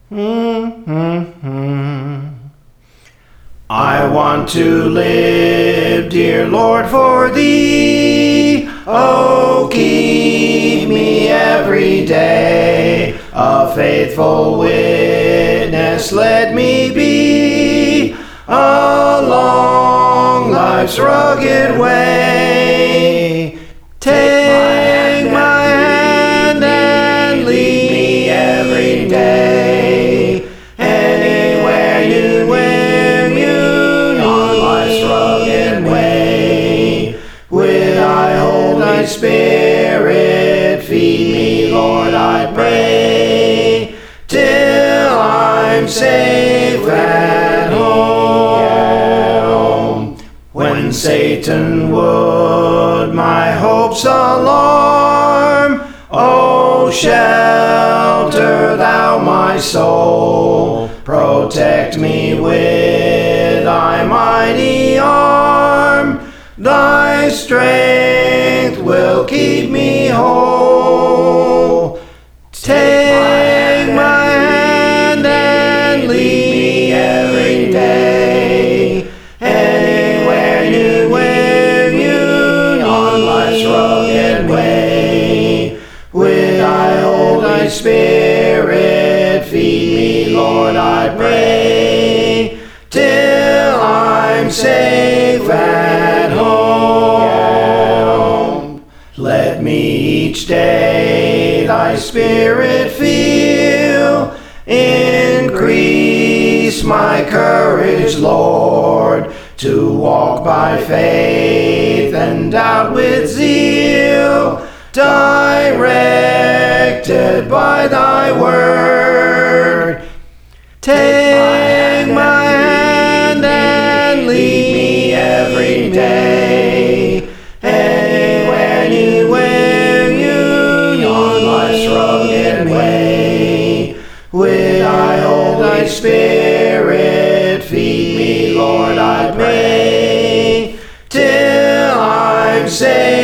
I want to live, dear Lord, for Thee. Oh, keep me every day a faithful witness. Let me be along life's rugged way. Take my hand and lead me every day. Anywhere you commune on life's rugged way. With thy Holy Spirit, feed me, Lord, I pray, till I'm safe at home. When Satan would my hopes alarm, oh, shelter thou my soul, protect me with thy mighty arm. Thy strength will keep me whole. Take my hand and lead me every day. Anywhere you commune on life's rugged way. With thy Holy Spirit, feed me, Lord, I pray, till I'm safe at home. Let me each day thy Spirit feel, increase my courage, Lord, to walk by faith and doubt with zeal, directed by thy word. Take my hand and lead me every day. Anywhere you commune on life's rugged way. With thy Holy Spirit, feed me, Lord, I pray, till I'm safe